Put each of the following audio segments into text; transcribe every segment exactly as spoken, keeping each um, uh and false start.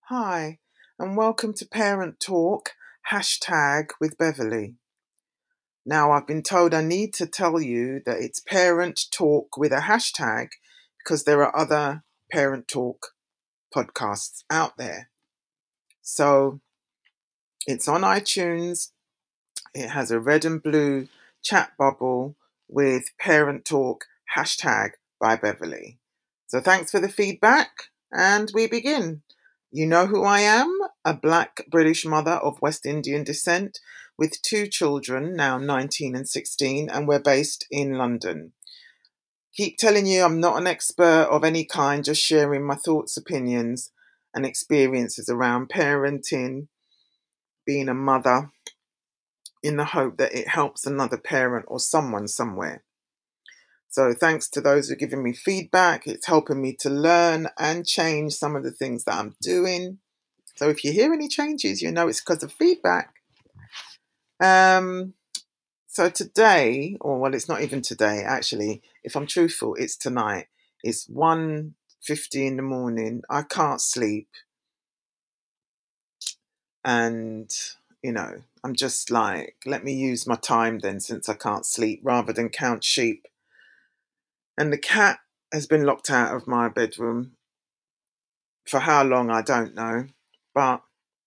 Hi, and welcome to Parent Talk, hashtag with Beverly. Now, I've been told I need to tell you that it's Parent Talk with a hashtag because there are other Parent Talk podcasts out there. So it's on iTunes, it has a red and blue chat bubble with Parent Talk, hashtag by Beverly. So thanks for the feedback, and we begin. You know who I am, a black British mother of West Indian descent with two children, now nineteen and sixteen, and we're based in London. Keep telling you I'm not an expert of any kind, just sharing my thoughts, opinions, and experiences around parenting, being a mother, in the hope that it helps another parent or someone somewhere. So thanks to those who are giving me feedback. It's helping me to learn and change some of the things that I'm doing. So if you hear any changes, you know it's because of feedback. Um, so today, or well, it's not even today, actually, if I'm truthful, it's tonight. It's one fifty in the morning. I can't sleep. And, you know, I'm just like, let me use my time then since I can't sleep rather than count sheep. And the cat has been locked out of my bedroom. For how long, I don't know. But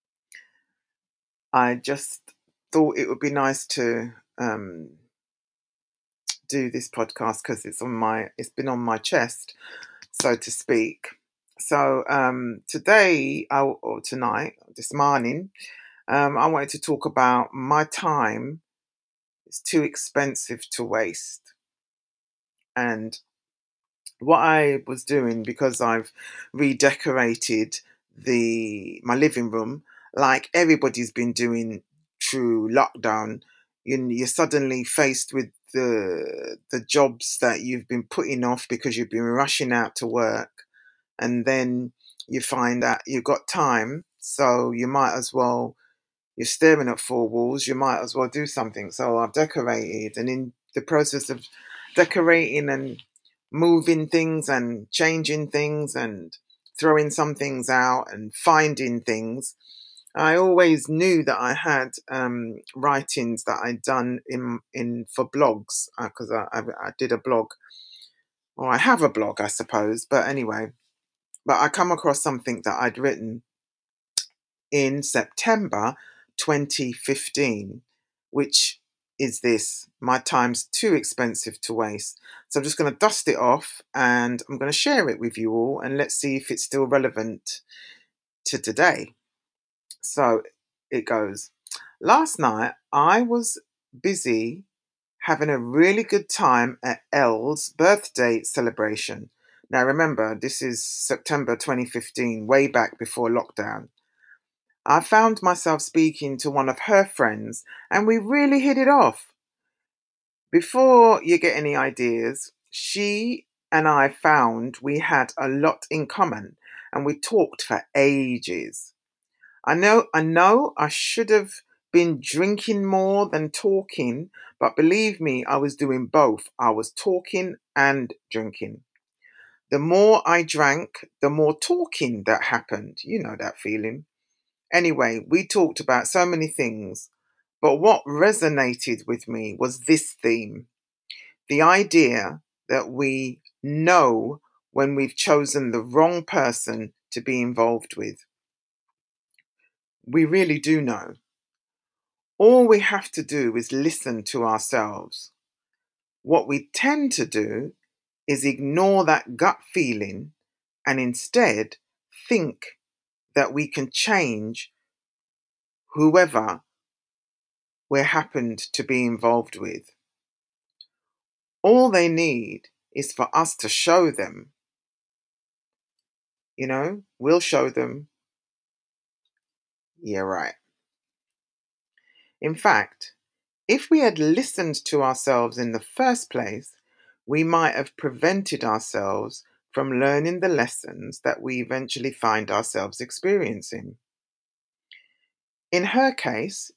I just thought it would be nice to um, do this podcast because it's on my it's been on my chest, so to speak. So um, today I, or tonight, this morning, um, I wanted to talk about my time. It's too expensive to waste, and what I was doing because I've redecorated the my living room like everybody's been doing through lockdown. You, you're suddenly faced with the the jobs that you've been putting off because you've been rushing out to work, and then you find that you've got time, so you might as well. You're staring at four walls. You might as well do something. So I've decorated, and in the process of decorating and moving things and changing things and throwing some things out and finding things, I always knew that I had um, writings that I'd done in in for blogs because I, I, I did a blog, or I have a blog, I suppose. But anyway, but I come across something that I'd written in September twenty fifteen, which is this: my time's too expensive to waste. So I'm just going to dust it off and I'm going to share it with you all, and let's see if it's still relevant to today. So it goes. Last night I was busy having a really good time at Elle's birthday celebration. Now remember, this is September twenty fifteen, way back before lockdown. I found myself speaking to one of her friends, and we really hit it off. Before you get any ideas, she and I found we had a lot in common, and we talked for ages. I know, I know I should have been drinking more than talking, but believe me, I was doing both. I was talking and drinking. The more I drank, the more talking that happened. You know that feeling. Anyway, we talked about so many things, but what resonated with me was this theme: the idea that we know when we've chosen the wrong person to be involved with. We really do know. All we have to do is listen to ourselves. What we tend to do is ignore that gut feeling and instead think that we can change whoever we're happened to be involved with. All they need is for us to show them. You know, we'll show them, yeah, right. In fact, if we had listened to ourselves in the first place, we might have prevented ourselves from learning the lessons that we eventually find ourselves experiencing. In her case,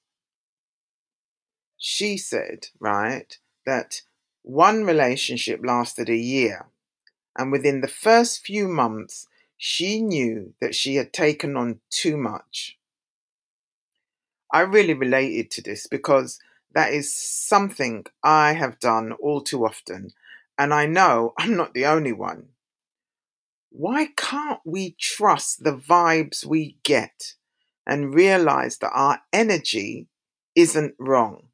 she said, right, that one relationship lasted a year, and within the first few months, She knew that she had taken on too much. I really related to this because that is something I have done all too often, and I know I'm not the only one. Why can't we trust the vibes we get and realize that our energy isn't wrong?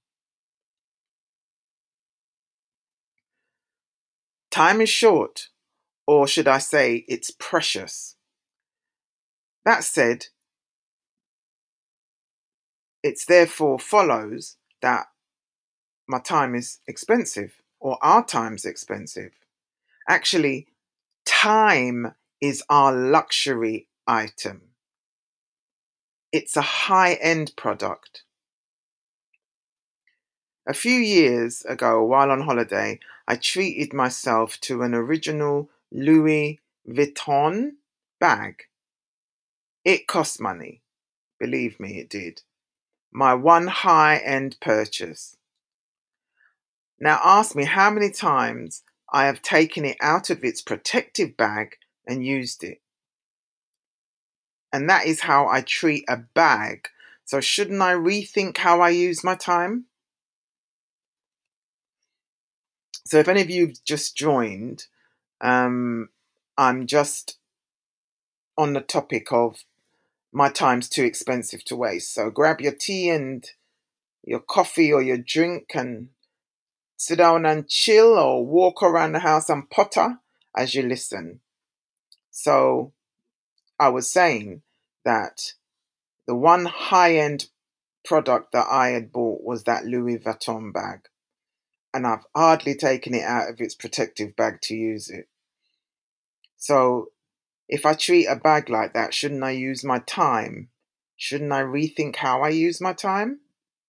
Time is short, or should I say, it's precious. That said, it's therefore follows that my time is expensive, or our time's expensive. Actually, time is our luxury item. It's a high-end product. A few years ago, while on holiday, I treated myself to an original Louis Vuitton bag. It cost money. Believe me, it did. My one high-end purchase. Now ask me how many times I have taken it out of its protective bag and used it. And that is how I treat a bag. So shouldn't I rethink how I use my time? So if any of you've just joined, um, I'm just on the topic of my time's too expensive to waste. So grab your tea and your coffee or your drink and sit down and chill or walk around the house and potter as you listen. So I was saying that the one high-end product that I had bought was that Louis Vuitton bag. And I've hardly taken it out of its protective bag to use it. So if I treat a bag like that, shouldn't I use my time? Shouldn't I rethink how I use my time?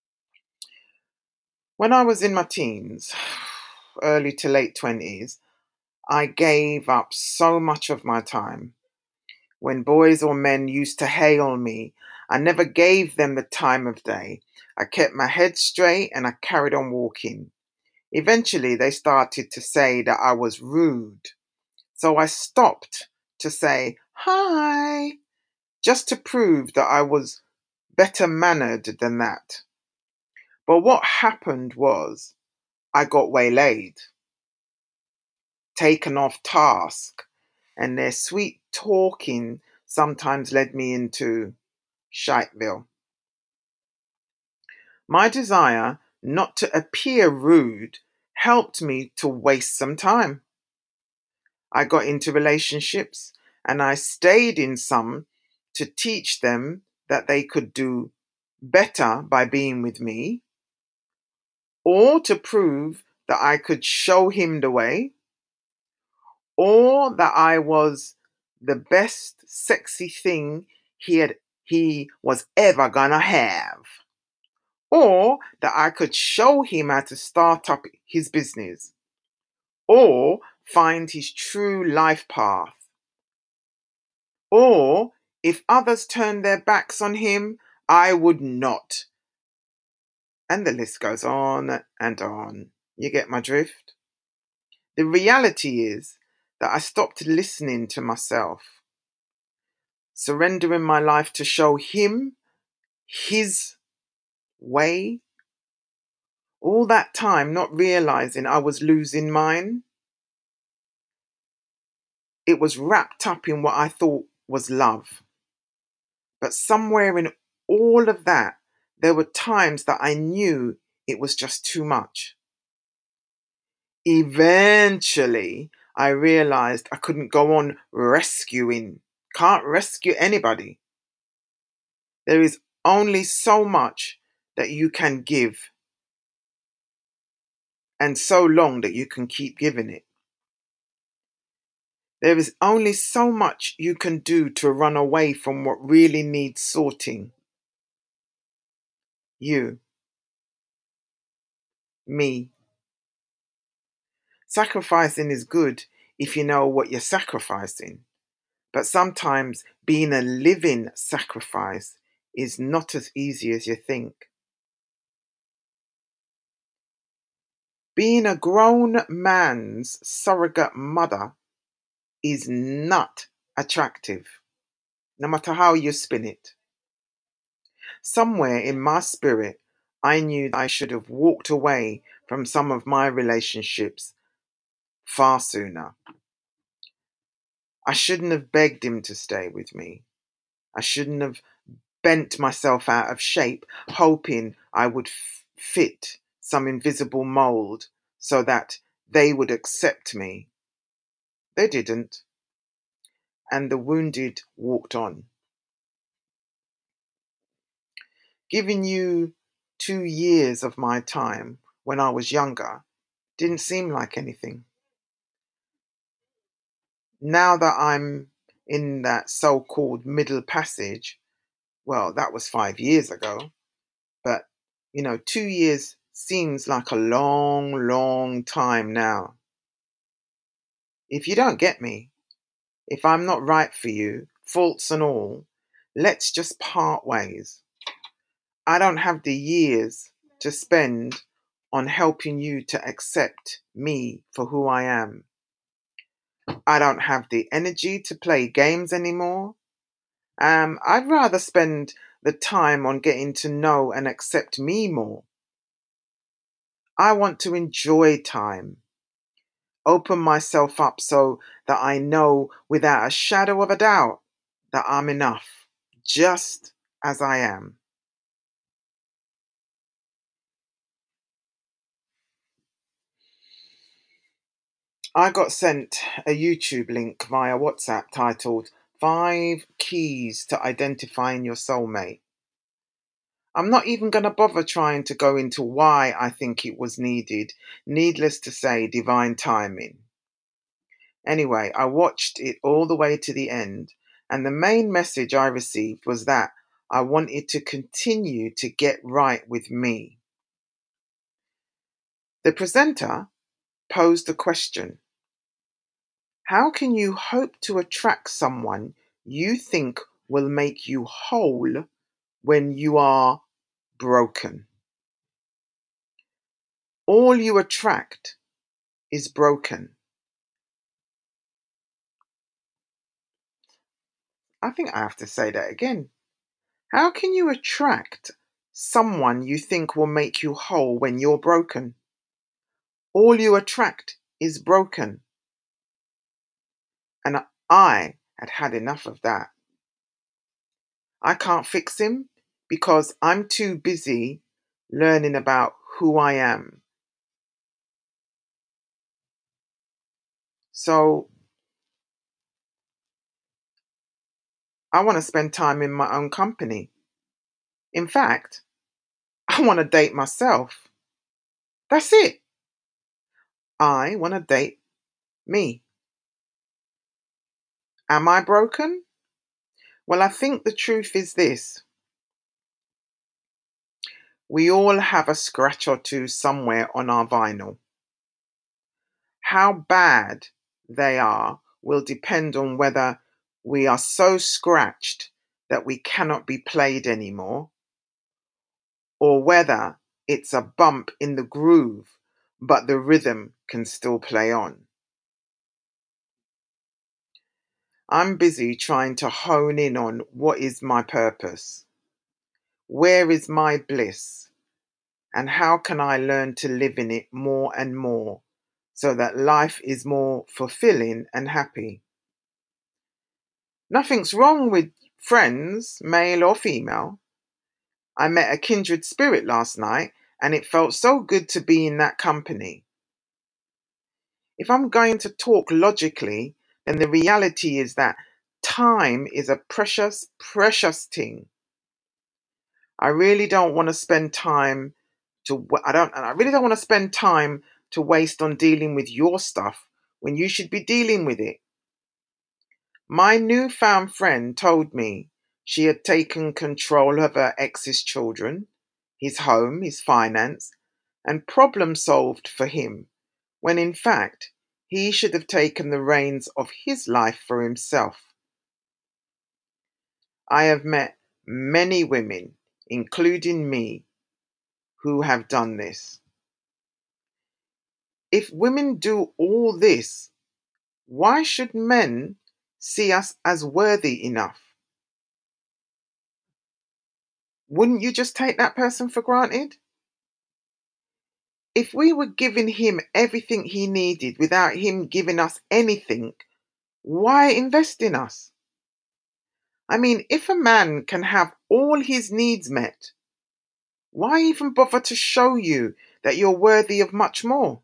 When I was in my teens, early to late twenties, I gave up so much of my time. When boys or men used to hail me, I never gave them the time of day. I kept my head straight and I carried on walking. Eventually, they started to say that I was rude. So I stopped to say, hi, just to prove that I was better mannered than that. But what happened was I got waylaid, taken off task, and their sweet talking sometimes led me into Shiteville. My desire not to appear rude helped me to waste some time. I got into relationships and I stayed in some to teach them that they could do better by being with me, or to prove that I could show him the way, or that I was the best sexy thing he had he was ever gonna have, or that I could show him how to start up his business, or find his true life path. Or if others turned their backs on him, I would not. And the list goes on and on. You get my drift? The reality is that I stopped listening to myself, surrendering my life to show him his way. All that time not realizing I was losing mine. It was wrapped up in what I thought was love. But somewhere in all of that, there were times that I knew it was just too much. Eventually, I realized I couldn't go on rescuing. Can't rescue anybody. There is only so much that you can give, and so long that you can keep giving it. There is only so much you can do to run away from what really needs sorting. You, me. Sacrificing is good if you know what you're sacrificing, but sometimes being a living sacrifice is not as easy as you think. Being a grown man's surrogate mother is not attractive, no matter how you spin it. Somewhere in my spirit, I knew that I should have walked away from some of my relationships far sooner. I shouldn't have begged him to stay with me. I shouldn't have bent myself out of shape, hoping I would f- fit some invisible mold so that they would accept me. They didn't, and the wounded walked on. Giving you two years of my time when I was younger didn't seem like anything. Now that I'm in that so called middle passage, well, that was five years ago, but you know, two years seems like a long, long time now. If you don't get me, if I'm not right for you, faults and all, let's just part ways. I don't have the years to spend on helping you to accept me for who I am. I don't have the energy to play games anymore. Um, I'd rather spend the time on getting to know and accept me more. I want to enjoy time, open myself up so that I know without a shadow of a doubt that I'm enough, just as I am. I got sent a YouTube link via WhatsApp titled Five Keys to Identifying Your Soulmate. I'm not even going to bother trying to go into why I think it was needed. Needless to say, divine timing. Anyway, I watched it all the way to the end, and the main message I received was that I wanted to continue to get right with me. The presenter posed a question. How can you hope to attract someone you think will make you whole when you are broken? All you attract is broken. I think I have to say that again. How can you attract someone you think will make you whole when you're broken? All you attract is broken. And I had had enough of that. I can't fix him because I'm too busy learning about who I am. So I want to spend time in my own company. In fact, I want to date myself. That's it. I want to date me. Am I broken? Well, I think the truth is this. We all have a scratch or two somewhere on our vinyl. How bad they are will depend on whether we are so scratched that we cannot be played anymore, or whether it's a bump in the groove, but the rhythm can still play on. I'm busy trying to hone in on what is my purpose, where is my bliss, and how can I learn to live in it more and more so that life is more fulfilling and happy. Nothing's wrong with friends, male or female. I met a kindred spirit last night and it felt so good to be in that company. If I'm going to talk logically, then the reality is that time is a precious, precious thing. I really don't want to spend time to I don't I really don't want to spend time to waste on dealing with your stuff when you should be dealing with it. My newfound friend told me she had taken control of her ex's children, his home, his finance, and problem solved for him, when in fact he should have taken the reins of his life for himself. I have met many women, including me, who have done this. If women do all this, why should men see us as worthy enough, wouldn't you just take that person for granted? If we were giving him everything he needed without him giving us anything, why invest in us? I mean, if a man can have all his needs met, why even bother to show you that you're worthy of much more?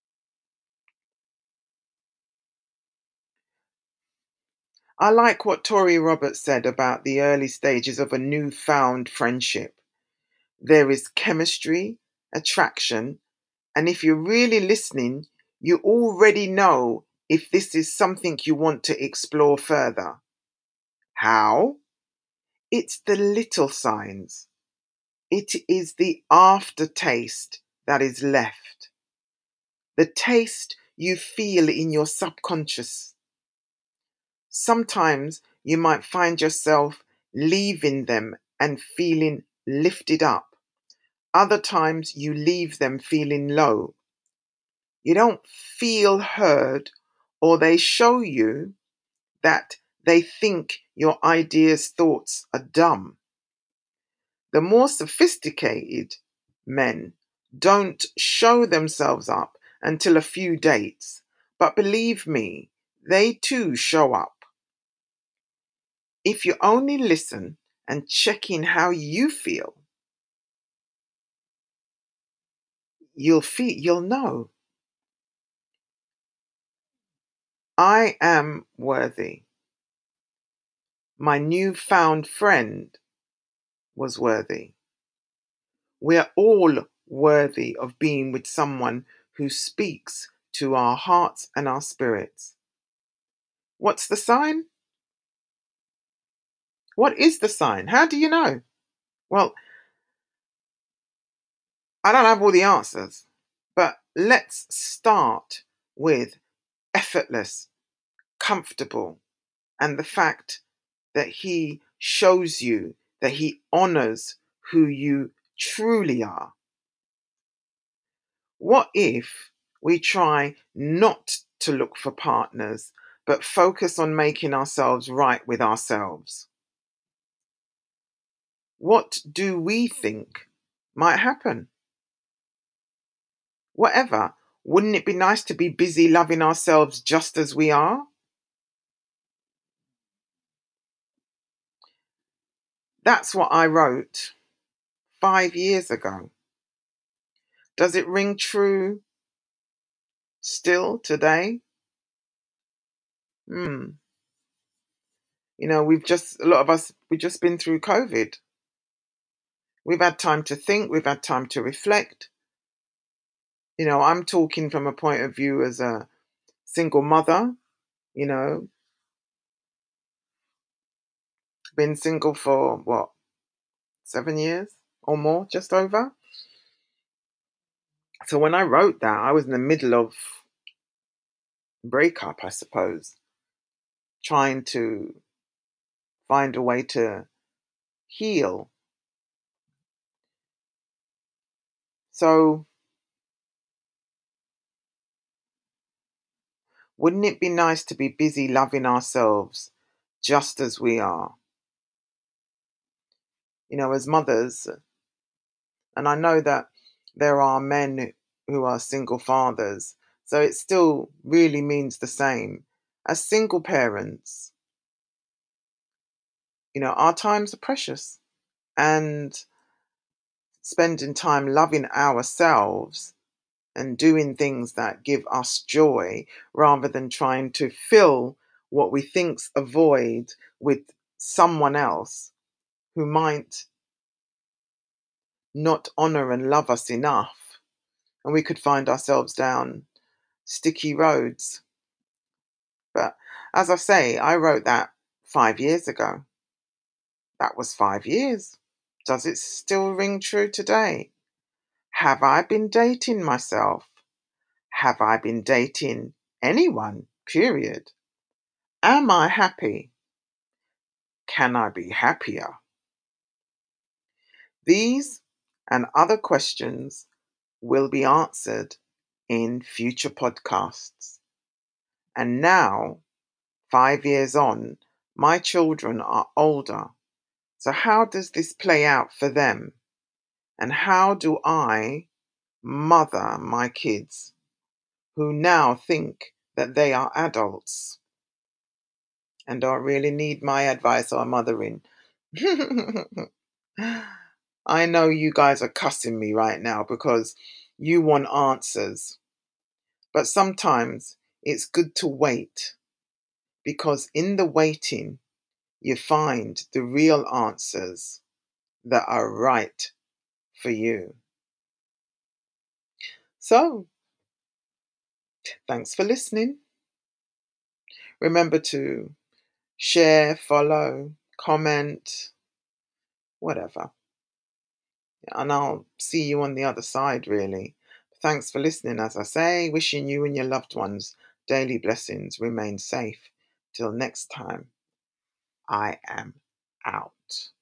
I like what Tori Roberts said about the early stages of a newfound friendship. There is chemistry, attraction, and if you're really listening, you already know if this is something you want to explore further. How? It's the little signs. It is the aftertaste that is left. The taste you feel in your subconscious. Sometimes you might find yourself leaving them and feeling lifted up. Other times you leave them feeling low. You don't feel heard, or they show you that they think your ideas, thoughts are dumb. The more sophisticated men don't show themselves up until a few dates, but believe me, they too show up. If you only listen and check in how you feel, you'll feel you'll know. I am worthy. My newfound friend was worthy. We're all worthy of being with someone who speaks to our hearts and our spirits. What's the sign? What is the sign? How do you know? Well, I don't have all the answers, but let's start with effortless, comfortable, and the fact that he shows you that he honors who you truly are. What if we try not to look for partners, but focus on making ourselves right with ourselves? What do we think might happen? Whatever, wouldn't it be nice to be busy loving ourselves just as we are? That's what I wrote five years ago. Does it ring true still today? Hmm. You know, we've just, a lot of us, we've just been through COVID. We've had time to think, we've had time to reflect. You know, I'm talking from a point of view as a single mother, you know, been single for what, seven years or more, just over. So when I wrote that, I was in the middle of breakup, I suppose, trying to find a way to heal. So wouldn't it be nice to be busy loving ourselves just as we are? You know, as mothers, and I know that there are men who are single fathers, so it still really means the same. As single parents, you know, our times are precious, and spending time loving ourselves and doing things that give us joy rather than trying to fill what we think's a void with someone else who might not honor and love us enough, and we could find ourselves down sticky roads. But as I say, I wrote that five years ago. That was five years. Does it still ring true today? Have I been dating myself? Have I been dating anyone? Period. Am I happy? Can I be happier? These and other questions will be answered in future podcasts. And now Five years on, my children are older. So, how does this play out for them? And how do I mother my kids who now think that they are adults and don't really need my advice or mothering? I know you guys are cussing me right now because you want answers. But sometimes it's good to wait because in the waiting, you find the real answers that are right for you. So, thanks for listening. Remember to share, follow, comment, whatever. And I'll see you on the other side, really. Thanks for listening, as I say. Wishing you and your loved ones daily blessings. Remain safe. Till next time, I am out.